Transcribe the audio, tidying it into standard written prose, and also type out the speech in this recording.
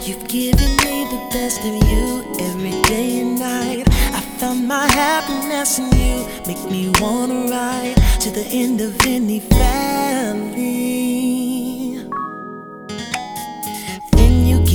You've given me the best of you every day and night. I found my happiness in you, make me wanna ride to the end of any valley.